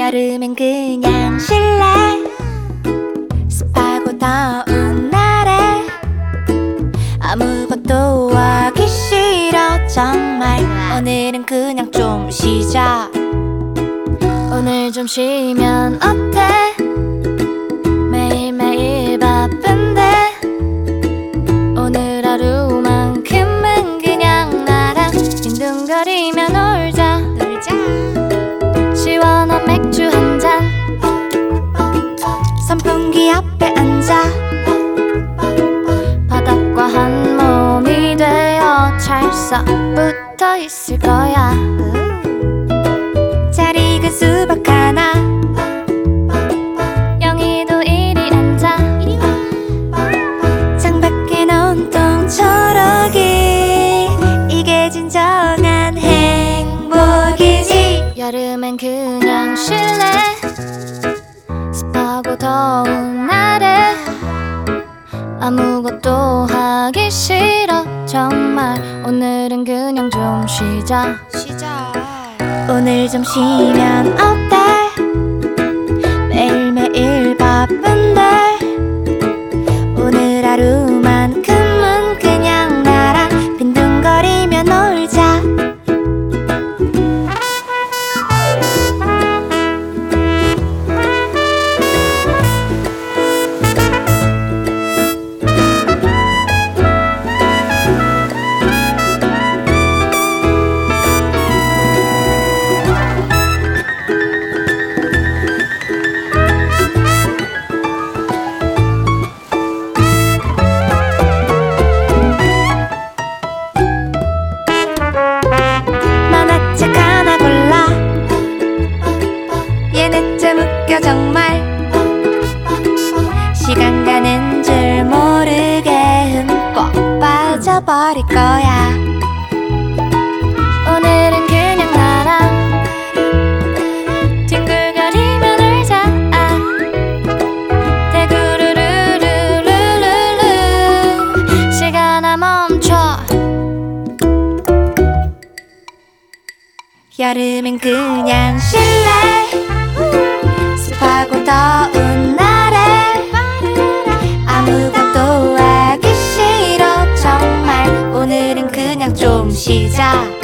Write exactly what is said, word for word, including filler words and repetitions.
여름엔 그냥 실내 습하고 더운 날에 아무것도 하기 싫어 정말. 오늘은 그냥 좀 쉬자. 오늘 좀 쉬면 어때? 매일매일 바쁜데 오늘 하루만큼은 그냥 나랑 빈둥거리며 놀자. 놀자. 시원한 맥주 한 잔 선풍기 앞에 앉아 바닥과 한 몸이 되어 찰싹 붙어 있을 거야. 잘 익은 수박 하나 영희도 이리 앉아. 창밖엔 온통 초록이 이게 진정한 행복이지. 여름엔 그냥 실내 습하고 더운 날에 아무것도 하기 싫어 정말. 오늘은 그냥 좀 쉬자. 쉬자. 오늘 좀 쉬면 어때? 매일매일 바쁜데 오늘 하루만큼은 그냥 나랑 빈둥거리며 놀자. 정말 시간 가는 줄 모르게 흠뻑 빠져버릴 거야. 오늘은 그냥 나랑 뒹굴거리며 놀자. 대구르르르르르르 시간아 멈춰. 여름엔 그냥 실내 습하고 더운 날에 아무것도 하기 싫어 정말. 오늘은 그냥 좀 쉬자.